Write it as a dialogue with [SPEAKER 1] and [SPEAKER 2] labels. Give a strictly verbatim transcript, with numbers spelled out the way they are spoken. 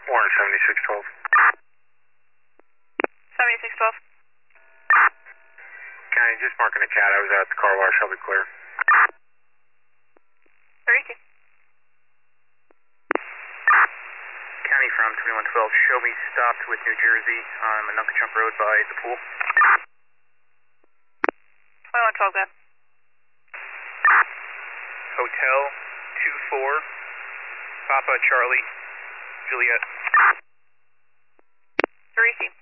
[SPEAKER 1] Warren seventy-six twelve.
[SPEAKER 2] seventy-six twelve.
[SPEAKER 1] County, just marking a cat. I was out at the car wash. I'll be clear.
[SPEAKER 2] thirty-two.
[SPEAKER 3] County from twenty-one twelve, show me stopped with New Jersey on Mononkechunk Road by the pool.
[SPEAKER 2] twenty-one twelve, go.
[SPEAKER 3] Hotel two four, Papa Charlie, Juliet.
[SPEAKER 2] thirty-two.